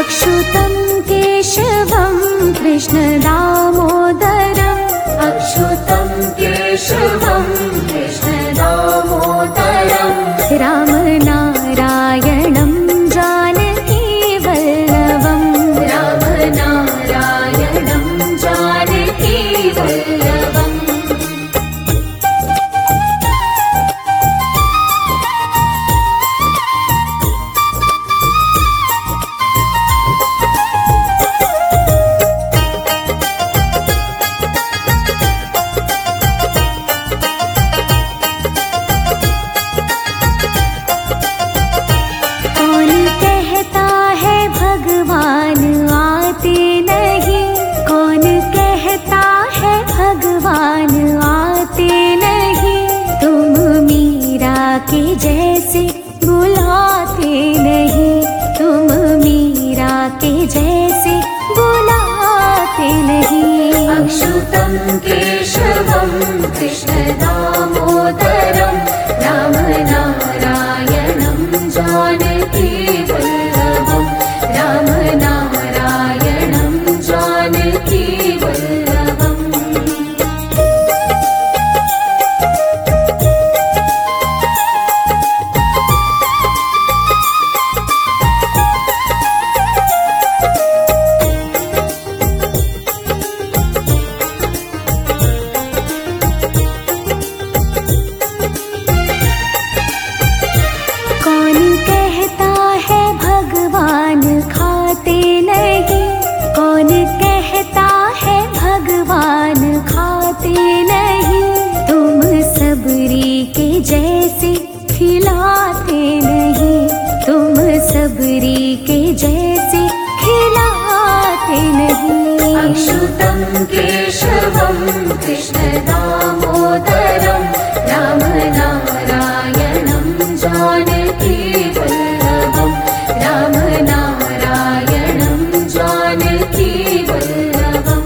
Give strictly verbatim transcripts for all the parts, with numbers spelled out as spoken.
अच्युतं केशवं कृष्ण दामोदरम् अच्युतं केशवं कृष्ण दामोदरम् राम नारायणं जानकी वल्लभम् राम नारायणं जानकी वल्लभम् के जैसे बुलाते नहीं तुम मीरा के जैसे बुलाते नहीं अच्युतं केशवं कृष्ण दामोदरम् राम नारायणं जानकी वल्लभम् राम नारायणं जानकी वल्लभम् जैसे खिलाते नहीं तुम सबरी के जैसे खिलाते नहीं अच्युतं केशवं कृष्ण दामोदरम् राम नारायणं जानकी वल्लभम् राम नारायणं जानकी वल्लभम्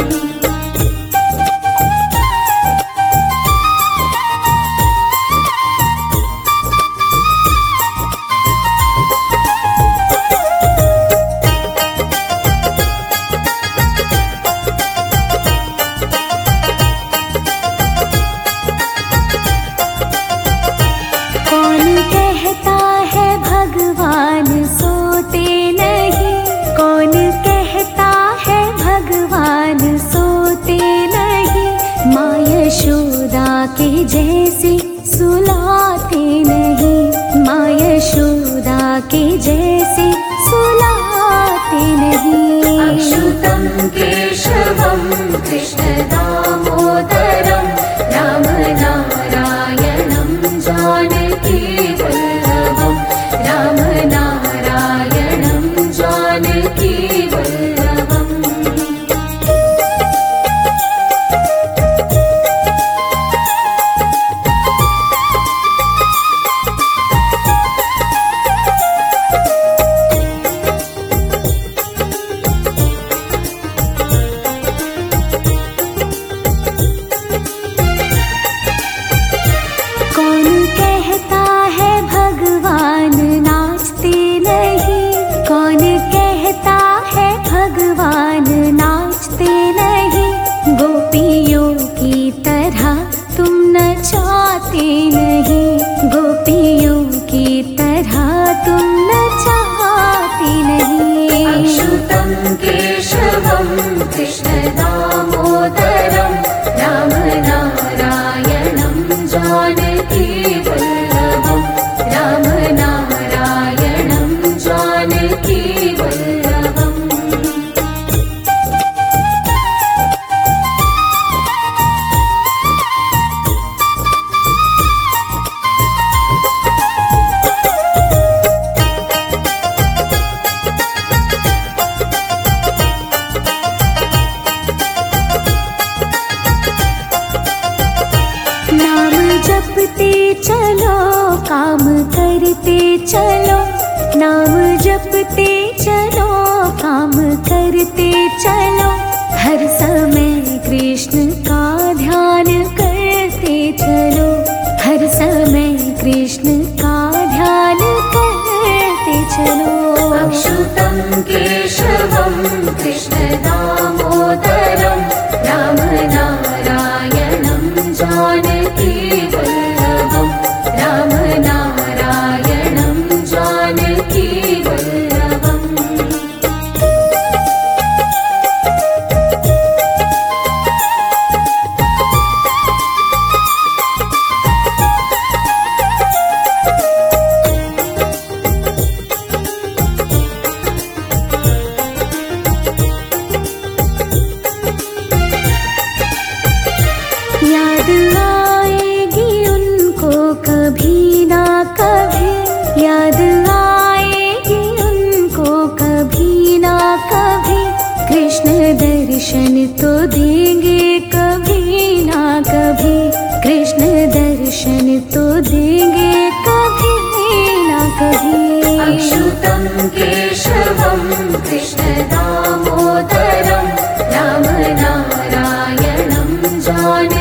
के जैसे सुलाते नहीं माँ यशोदा के जैसे सुलाते नहीं अच्युतं केशवं कृष्ण दामोदरम् राम नारायणं जानकी वल्लभम् राम नारायणं जानकी वल्लभम् अच्युतं केशवं कृष्णदामोदरं रामनारायणं जानकीवल्लभं रामनारायणं जानकीवल्लभम्। याद आएगी उनको कभी ना कभी, याद आएगी उनको कभी ना कभी, कृष्ण दर्शन तो देंगे कभी ना कभी, कृष्ण दर्शन तो देंगे कभी ना कभी। अच्युतं केशवं कृष्णदामोदरं रामनारायणं जानकीवल्लभं